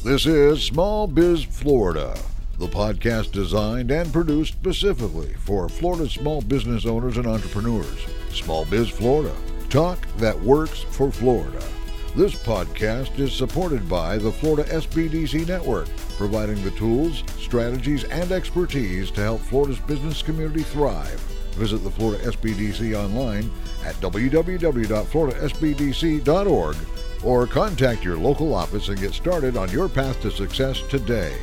This is Small Biz Florida, the podcast designed and produced specifically for Florida small business owners and entrepreneurs. Small Biz Florida, talk that works for Florida. This podcast is supported by the Florida SBDC Network, providing the tools, strategies, and expertise to help Florida's business community thrive. Visit the Florida SBDC online at www.floridasbdc.org or contact your local office and get started on your path to success today.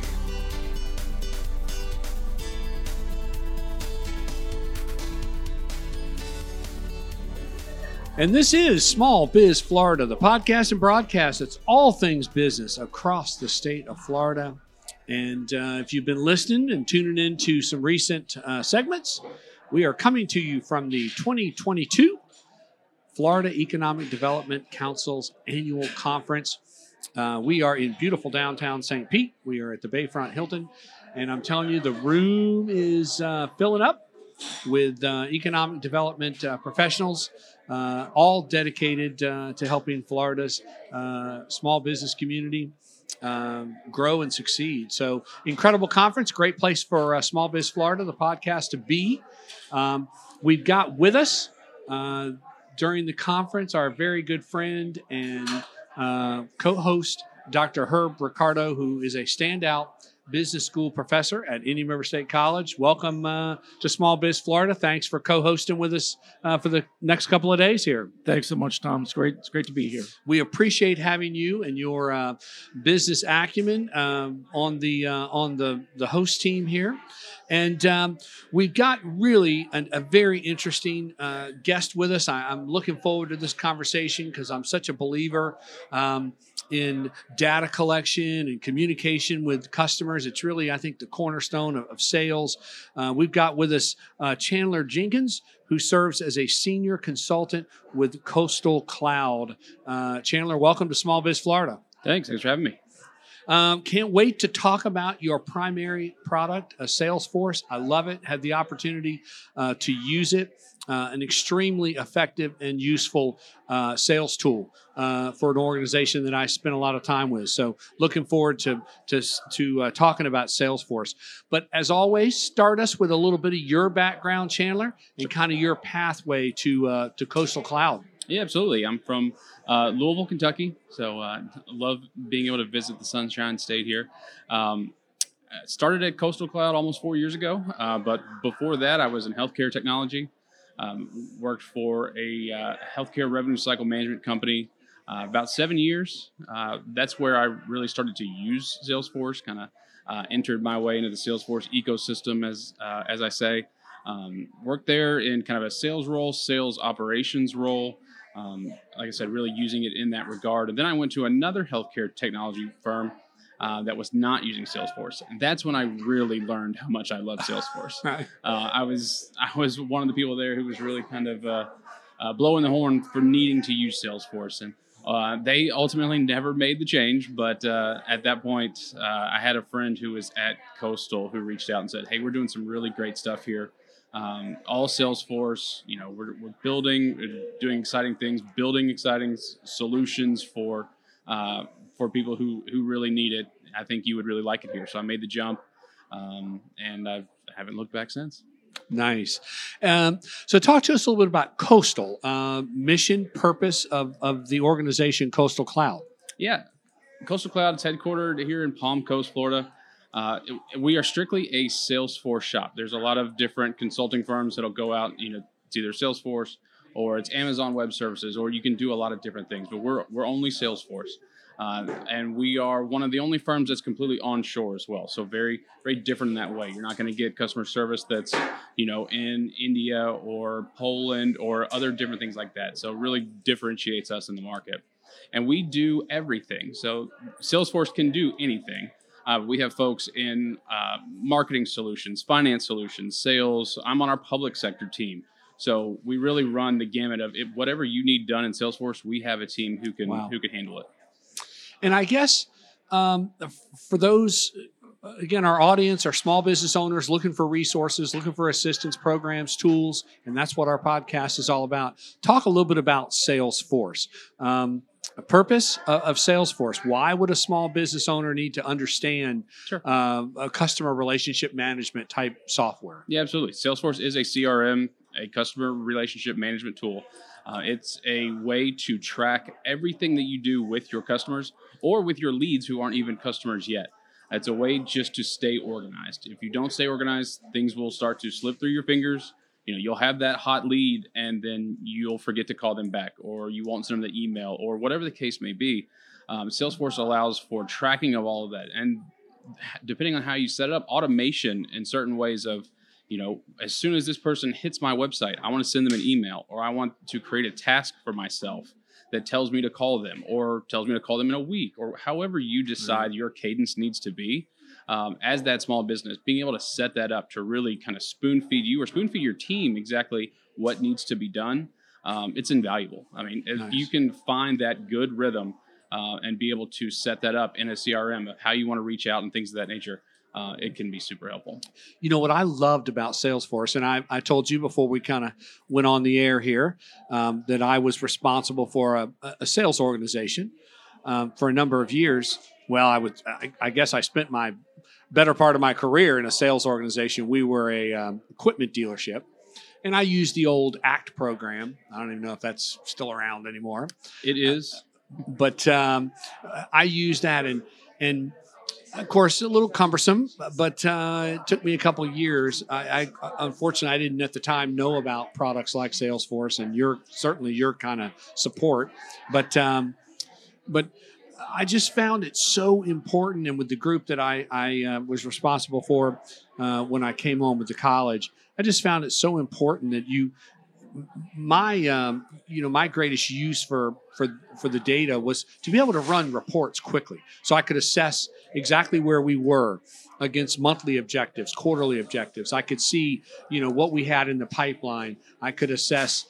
And this is Small Biz Florida, the podcast and broadcast that's all things business across the state of Florida. And if you've been listening and tuning into some recent segments, we are coming to you from the 2022 Florida Economic Development Council's annual conference. We are in beautiful downtown St. Pete. We are at the Bayfront Hilton. And I'm telling you, the room is filling up with economic development professionals, all dedicated to helping Florida's small business community grow and succeed. So incredible conference, great place for Small Biz Florida, the podcast, to be. We've got with us during the conference our very good friend and co-host, Dr. Herb Ricardo, who is a standout business school professor at Indian River State College. Welcome to Small Biz Florida. Thanks for co-hosting with us for the next couple of days here. Thanks so much, Tom. It's great to be here. We appreciate having you and your business acumen on the host team here. And we've got really a very interesting guest with us. I'm looking forward to this conversation because I'm such a believer in data collection and communication with customers. It's really, I think, the cornerstone of sales. We've got with us Chandler Jenkins, who serves as a senior consultant with Coastal Cloud. Chandler, welcome to Small Biz Florida. Thanks for having me. Can't wait to talk about your primary product, Salesforce. I love it. Had the opportunity to use it. An extremely effective and useful sales tool for an organization that I spent a lot of time with. So looking forward to talking about Salesforce. But as always, start us with a little bit of your background, Chandler, and kind of your pathway to Coastal Cloud. Yeah, absolutely. I'm from Louisville, Kentucky, so I love being able to visit the Sunshine State here. Started at Coastal Cloud almost 4 years ago, but before that, I was in healthcare technology. Worked for a healthcare revenue cycle management company about 7 years. That's where I really started to use Salesforce, kind of entered my way into the Salesforce ecosystem, as I say. Worked there in kind of a sales role, sales operations role. Like I said, really using it in that regard. And then I went to another healthcare technology firm that was not using Salesforce. And that's when I really learned how much I love Salesforce. Right. I was one of the people there who was really kind of blowing the horn for needing to use Salesforce. And they ultimately never made the change. But at that point, I had a friend who was at Coastal who reached out and said, hey, we're doing some really great stuff here. All Salesforce, we're doing exciting things, building exciting solutions for people who really need it. I think you would really like it here. So I made the jump, and I haven't looked back since. Nice. So talk to us a little bit about Coastal, mission, purpose of the organization Coastal Cloud. Yeah. Coastal Cloud is headquartered here in Palm Coast, Florida. We are strictly a Salesforce shop. There's a lot of different consulting firms that'll go out, it's either Salesforce or it's Amazon Web Services, or you can do a lot of different things, but we're only Salesforce. And we are one of the only firms that's completely onshore as well. So very, very different in that way. You're not going to get customer service that's, in India or Poland or other different things like that. So it really differentiates us in the market. And we do everything. So Salesforce can do anything. We have folks in marketing solutions, finance solutions, sales. I'm on our public sector team. So we really run the gamut of it. Whatever you need done in Salesforce, we have a team who can handle it. And I guess for those, again, our audience, our small business owners looking for resources, looking for assistance programs, tools, and that's what our podcast is all about. Talk a little bit about Salesforce. purpose of Salesforce. Why would a small business owner need to understand Sure. A customer relationship management type software? Yeah, absolutely. Salesforce is a CRM, a customer relationship management tool. It's a way to track everything that you do with your customers or with your leads who aren't even customers yet. It's a way just to stay organized. If you don't stay organized, things will start to slip through your fingers. You'll have that hot lead and then you'll forget to call them back, or you won't send them the email, or whatever the case may be. Salesforce allows for tracking of all of that. And depending on how you set it up, automation in certain ways of, as soon as this person hits my website, I want to send them an email, or I want to create a task for myself that tells me to call them, or tells me to call them in a week, or however you decide your cadence needs to be. As that small business, being able to set that up to really kind of spoon feed you or spoon feed your team exactly what needs to be done, it's invaluable. I mean, if you can find that good rhythm and be able to set that up in a CRM of how you want to reach out and things of that nature, it can be super helpful. What I loved about Salesforce, and I told you before we kind of went on the air here, that I was responsible for a sales organization for a number of years. Well, I guess I spent my better part of my career in a sales organization. We were a equipment dealership, and I used the old ACT program. I don't even know if that's still around anymore. It is. But I used that, and of course, a little cumbersome, but it took me a couple of years. I unfortunately, I didn't at the time know about products like Salesforce and your kind of support, but I just found it so important. And with the group that I was responsible for when I came home with the college, I just found it so important that my greatest use for the data was to be able to run reports quickly, so I could assess exactly where we were against monthly objectives, quarterly objectives. I could see what we had in the pipeline. I could assess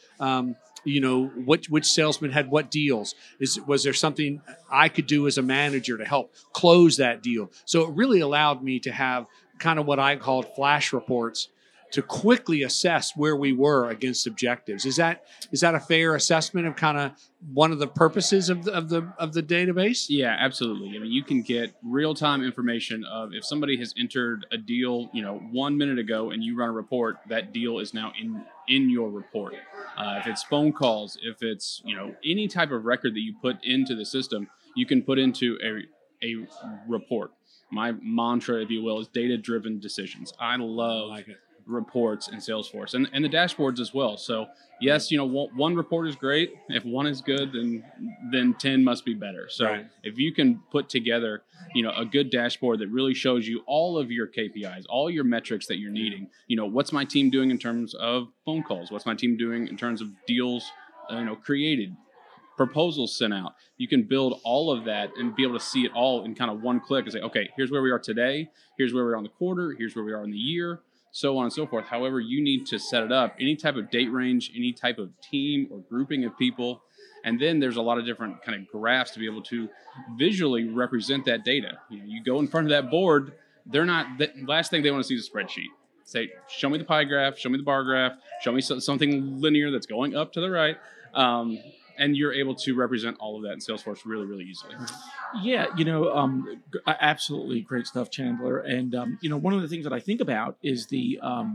which salesman had what deals. Was there something I could do as a manager to help close that deal? So it really allowed me to have kind of what I called flash reports to quickly assess where we were against objectives. Is that a fair assessment of kind of one of the purposes of the database? Yeah, absolutely. I mean, you can get real-time information of if somebody has entered a deal, 1 minute ago, and you run a report, that deal is now in your report. If it's phone calls, if it's any type of record that you put into the system, you can put into a report. My mantra, if you will, is data-driven decisions. I love reports in Salesforce and the dashboards as well. So yes, one report is great. If one is good, then 10 must be better. So if you can put together, a good dashboard that really shows you all of your KPIs, all your metrics that you're needing, what's my team doing in terms of phone calls? What's my team doing in terms of deals, created, proposals sent out? You can build all of that and be able to see it all in kind of one click and say, okay, here's where we are today. Here's where we are in the quarter. Here's where we are in the year. So on and so forth. However, you need to set it up, any type of date range, any type of team or grouping of people. And then there's a lot of different kind of graphs to be able to visually represent that data. You go in front of that board, the last thing they want to see is a spreadsheet. Say, show me the pie graph, show me the bar graph, show me something linear that's going up to the right. And you're able to represent all of that in Salesforce really, really easily. Yeah, absolutely great stuff, Chandler. And, one of the things that I think about is the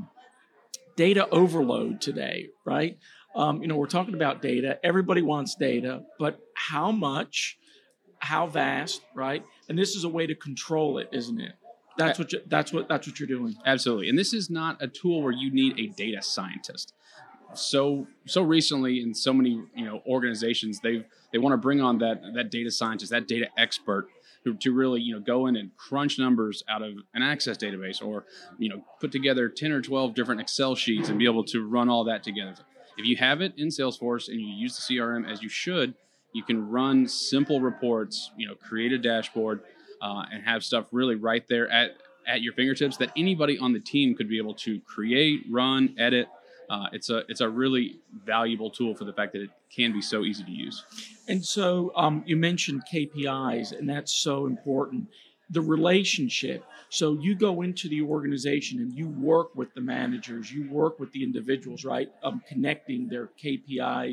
data overload today, right? We're talking about data. Everybody wants data, but how much, how vast, right? And this is a way to control it, isn't it? That's what you're doing. Absolutely. And this is not a tool where you need a data scientist. So recently in so many organizations, they want to bring on that data scientist, that data expert to really go in and crunch numbers out of an Access database, or put together 10 or 12 different Excel sheets and be able to run all that together. If you have it in Salesforce and you use the CRM as you should, you can run simple reports, create a dashboard, and have stuff really right there at your fingertips that anybody on the team could be able to create, run, edit. It's a really valuable tool for the fact that it can be so easy to use. And so you mentioned KPIs, and that's so important. The relationship. So you go into the organization and you work with the managers, you work with the individuals, right? Connecting their KPIs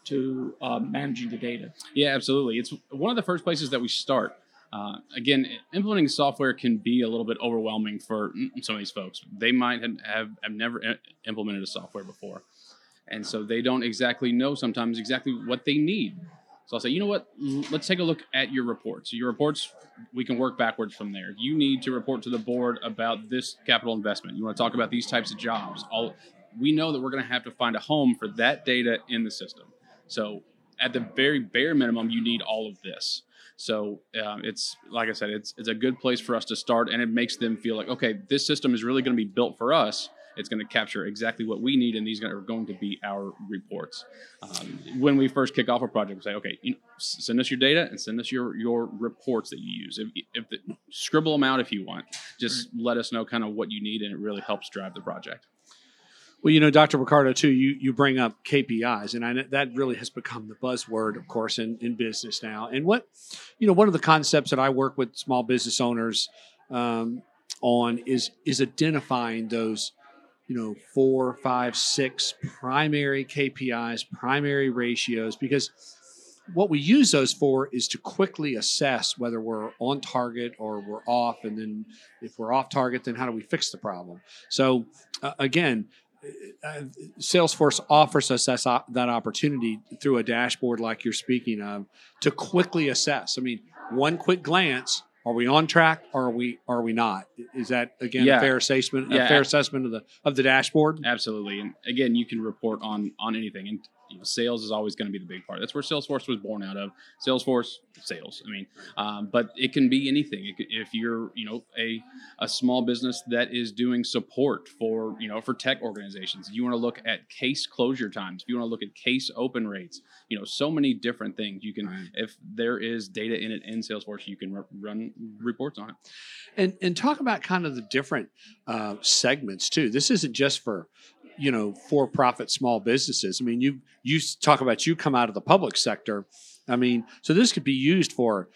to managing the data? Yeah, absolutely. It's one of the first places that we start. Again, implementing software can be a little bit overwhelming for some of these folks. They might have never implemented a software before. And so they don't exactly know sometimes exactly what they need. So I'll say, you know what, let's take a look at your reports. Your reports, we can work backwards from there. You need to report to the board about this capital investment. You want to talk about these types of jobs. We know that we're going to have to find a home for that data in the system. So at the very bare minimum, you need all of this. So it's, like I said, it's a good place for us to start, and it makes them feel like, okay, this system is really going to be built for us. It's going to capture exactly what we need, and these are going to be our reports. When we first kick off a project, we say, okay, send us your data and send us your reports that you use. Scribble them out if you want. Just let us know kind of what you need, and it really helps drive the project. Well, Dr. Ricardo, too, you bring up KPIs, and that really has become the buzzword, of course, in business now. And one of the concepts that I work with small business owners on is identifying those, 4, 5, 6 primary KPIs, primary ratios, because what we use those for is to quickly assess whether we're on target or we're off. And then if we're off target, then how do we fix the problem? So again, Salesforce offers us that opportunity through a dashboard like you're speaking of to quickly assess. I mean, one quick glance, are we on track or are we not? Is that again a fair assessment? A fair assessment of the dashboard? Absolutely. And again, you can report on anything. And sales is always going to be the big part. That's where Salesforce was born out of. Salesforce, sales. I mean, but it can be anything. If you're, a small business that is doing support for tech organizations, you want to look at case closure times. If you want to look at case open rates, so many different things. You can, if there is data in it in Salesforce, you can run reports on it. And talk about kind of the different segments too. This isn't just for for-profit small businesses. I mean, you talk about you come out of the public sector. I mean, so this could be used for,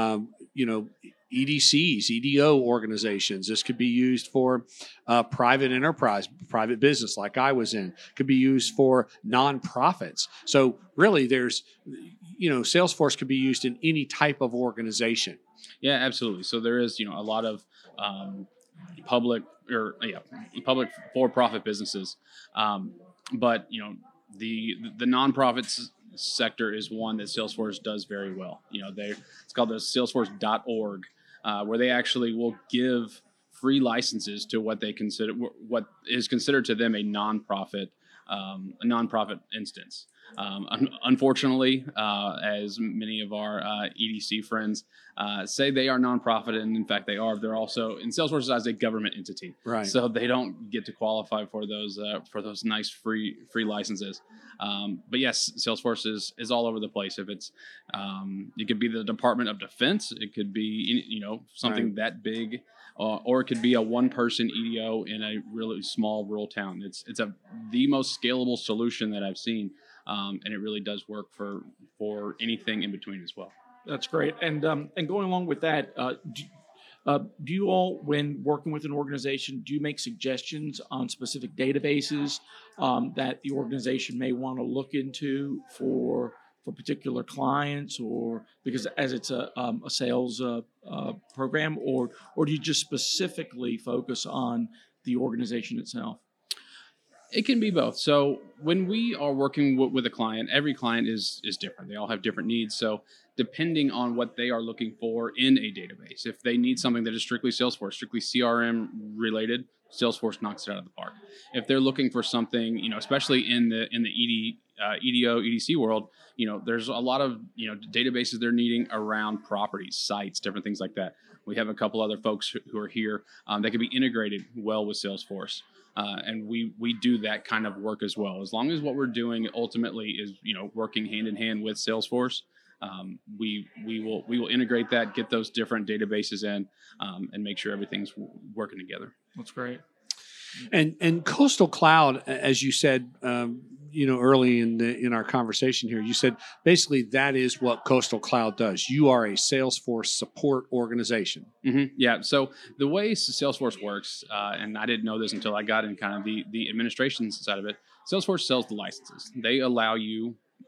EDCs, EDO organizations. This could be used for private enterprise, private business like I was in. Could be used for nonprofits. So really there's, Salesforce could be used in any type of organization. Yeah, absolutely. So there is, a lot of public for-profit businesses. But, the nonprofits sector is one that Salesforce does very well. It's called the Salesforce.org, where they actually will give free licenses to what is considered to them a nonprofit instance. Unfortunately, as many of our EDC friends say, they are nonprofit, and in fact they are. They're also in Salesforce as a government entity, right? So they don't get to qualify for those nice free licenses. But yes, Salesforce is all over the place. If it's it could be the Department of Defense, it could be something that big. Or it could be a one-person EDO in a really small rural town. It's the most scalable solution that I've seen, and it really does work for anything in between as well. That's great. And going along with that, do you all, when working with an organization, do you make suggestions on specific databases that the organization may want to look into for particular clients, or because as it's a sales program, or do you just specifically focus on the organization itself? It can be both. So when we are working with a client, every client is different. They all have different needs. So depending on what they are looking for in a database, if they need something that is strictly Salesforce, strictly CRM related, Salesforce knocks it out of the park. If they're looking for something, especially in the EDO, EDC world, there's a lot of, databases they're needing around properties, sites, different things like that. We have a couple other folks who are here that can be integrated well with Salesforce. And we do that kind of work as well. As long as what we're doing ultimately is, working hand in hand with Salesforce, we will integrate that, get those different databases in, and make sure everything's working together. That's great. And Coastal Cloud, as you said, early in our conversation here, you said basically that is what Coastal Cloud does. You are a Salesforce support organization. Mm-hmm. Yeah. So the way Salesforce works, and I didn't know this until I got in kind of the administration side of it, Salesforce sells the licenses. They allow you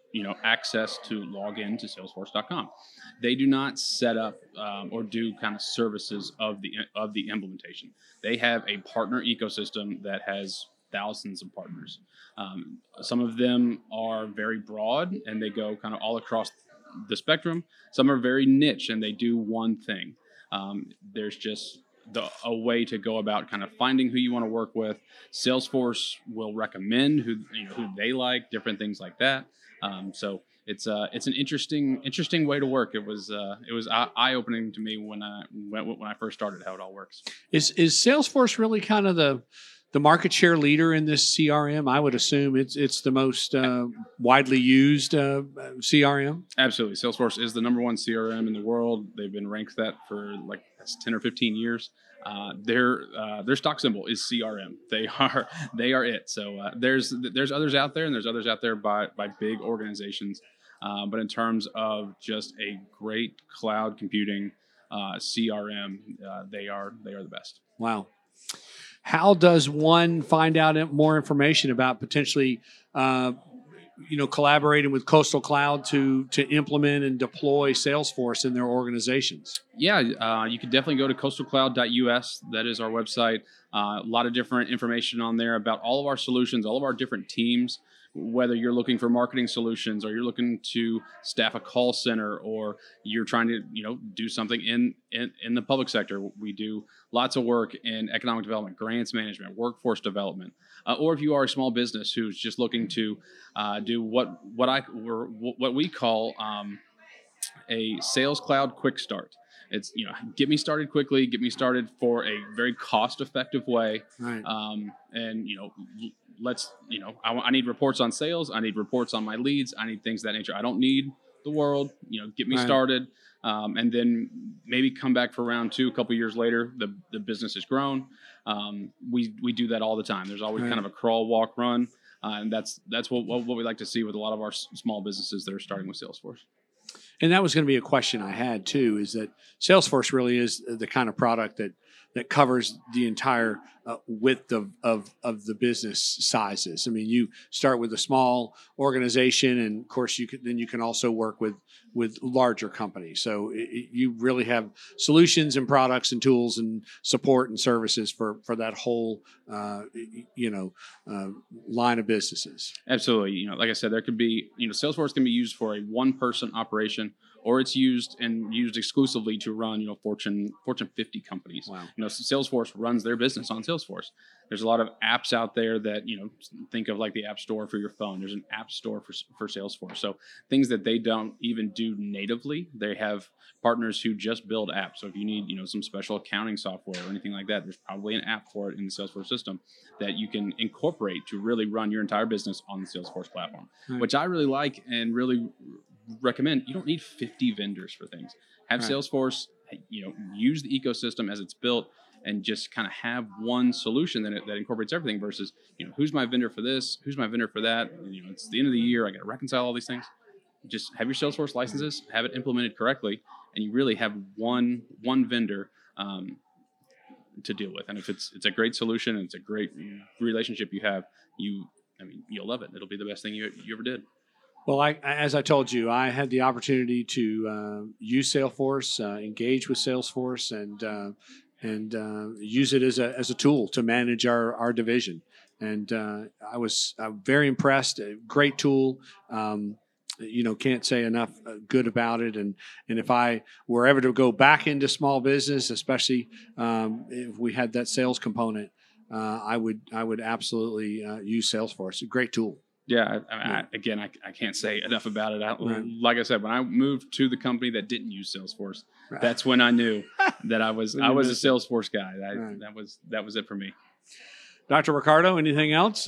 access to log in to Salesforce.com. They do not set up or do kind of services of the implementation. They have a partner ecosystem that has thousands of partners. Some of them are very broad and they go kind of all across the spectrum. Some are very niche and they do one thing. There's just a way to go about kind of finding who you want to work with. Salesforce will recommend who they like, different things like that. So it's an interesting way to work. It was eye opening to me when I first started how it all works. Is Salesforce really kind of the market share leader in this CRM? I would assume it's the most widely used CRM. Absolutely. Salesforce is the number one CRM in the world. They've been ranked that for like 10 or 15 years. Their stock symbol is CRM. They are it. So there's others out there, and there's others out there by big organizations. But in terms of just a great cloud computing CRM, they are the best. Wow. How does one find out more information about potentially, collaborating with Coastal Cloud to implement and deploy Salesforce in their organizations? Yeah, you can definitely go to coastalcloud.us. That is our website. A lot of different information on there about all of our solutions, all of our different teams. Whether you're looking for marketing solutions or you're looking to staff a call center or you're trying to, do something in the public sector, we do lots of work in economic development, grants management, workforce development. Or if you are a small business who's just looking to do what we call a Sales Cloud quick start. It's, get me started quickly, get me started for a very cost-effective way. Right. I need reports on sales. I need reports on my leads. I need things of that nature. I don't need the world, get me started. And then maybe come back for round two, a couple years later, the business has grown. We do that all the time. There's always kind of a crawl, walk, run. And that's what we like to see with a lot of our small businesses that are starting with Salesforce. And that was going to be a question I had too, is that Salesforce really is the kind of product that covers the entire width of the business sizes. I mean, you start with a small organization, and of course you can also work with larger companies. So you really have solutions and products and tools and support and services for that whole line of businesses. Absolutely. Like I said, there could be Salesforce can be used for a one-person operation, or it's used exclusively to run, Fortune 50 companies. Wow. Salesforce runs their business on Salesforce. There's a lot of apps out there that, think of like the App Store for your phone. There's an App Store for Salesforce. So things that they don't even do natively, they have partners who just build apps. So if you need, some special accounting software or anything like that, there's probably an app for it in the Salesforce system that you can incorporate to really run your entire business on the Salesforce platform, right. Which I really like and really recommend. You don't need 50 vendors for things. Have right. Salesforce, use the ecosystem as it's built and just kind of have one solution that incorporates everything versus, who's my vendor for this? Who's my vendor for that? And, it's the end of the year. I got to reconcile all these things. Just have your Salesforce licenses, have it implemented correctly, and you really have one vendor to deal with. And if it's a great solution and it's a great relationship you have, you'll love it. It'll be the best thing you ever did. Well, as I told you, I had the opportunity to use Salesforce, engage with Salesforce, and use it as a tool to manage our division. And I was very impressed. A great tool. Can't say enough good about it. And if I were ever to go back into small business, especially if we had that sales component, I would absolutely use Salesforce. A great tool. Yeah, I can't say enough about it. Right. Like I said, when I moved to the company that didn't use Salesforce, right. That's when I knew that I was a Salesforce guy. Right. That was it for me. Dr. Ricardo, anything else?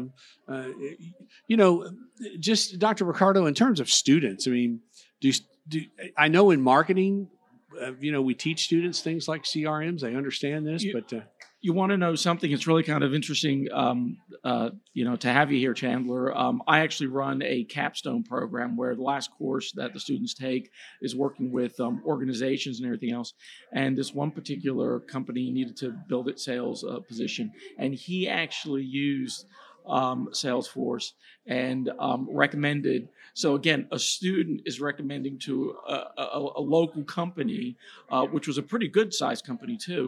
Just Dr. Ricardo, in terms of students, I mean, I know in marketing, we teach students things like CRMs. They understand this, but you want to know something that's really kind of interesting, to have you here, Chandler. I actually run a capstone program where the last course that the students take is working with organizations and everything else. And this one particular company needed to build its sales position, and he actually used Salesforce and recommended. So again, a student is recommending to a local company, which was a pretty good sized company too,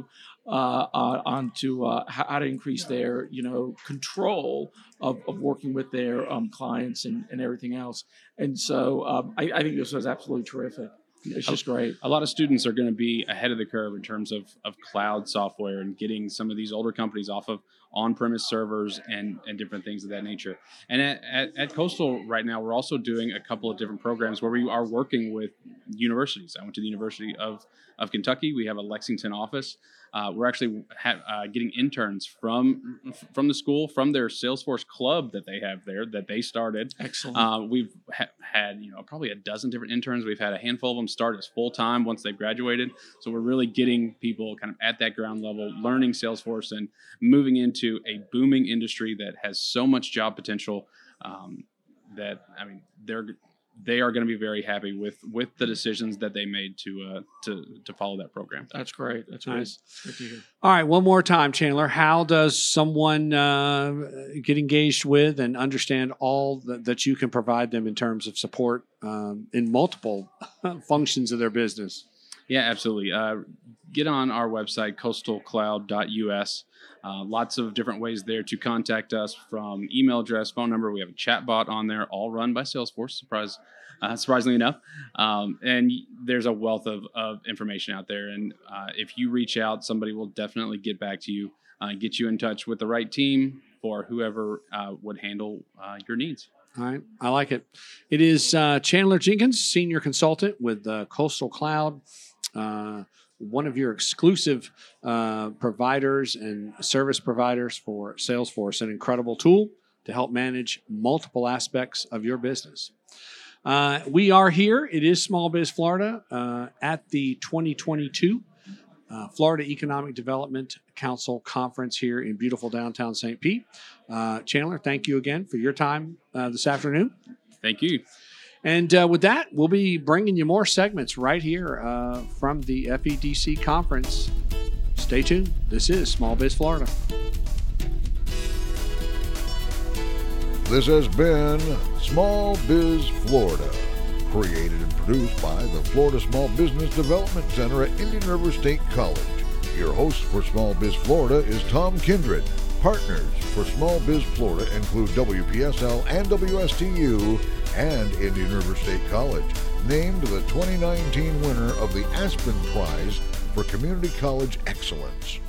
onto how to increase their control of working with their clients and everything else. And so I think this was absolutely terrific. It's just great. A lot of students are going to be ahead of the curve in terms of cloud software and getting some of these older companies off of on-premise servers and different things of that nature. And at Coastal right now, we're also doing a couple of different programs where we are working with universities. I went to the University of Kentucky. We have a Lexington office. We're actually getting interns from the school, from their Salesforce club that they have there that they started. Excellent. We've had probably a dozen different interns. We've had a handful of them start as full-time once they graduated. So we're really getting people kind of at that ground level, learning Salesforce and moving into a booming industry that has so much job potential that they are going to be very happy with the decisions that they made to follow that program. That's great. That's nice. Good to hear. All right, one more time, Chandler. How does someone get engaged with and understand all that you can provide them in terms of support in multiple functions of their business? Yeah, absolutely. Get on our website, coastalcloud.us. Lots of different ways there to contact us, from email address, phone number. We have a chat bot on there, all run by Salesforce, surprisingly enough. And there's a wealth of information out there. And if you reach out, somebody will definitely get back to you, get you in touch with the right team for whoever would handle your needs. All right. I like it. It is Chandler Jenkins, Senior Consultant with Coastal Cloud, one of your exclusive providers and service providers for Salesforce, an incredible tool to help manage multiple aspects of your business. We are here. It is Small Biz Florida at the 2022 Florida Economic Development Council Conference here in beautiful downtown St. Pete. Chandler, thank you again for your time this afternoon. Thank you. And with that, we'll be bringing you more segments right here from the FEDC conference. Stay tuned. This is Small Biz Florida. This has been Small Biz Florida, created and produced by the Florida Small Business Development Center at Indian River State College. Your host for Small Biz Florida is Tom Kindred. Partners for Small Biz Florida include WPSL and WSTU and Indian River State College, named the 2019 winner of the Aspen Prize for Community College Excellence.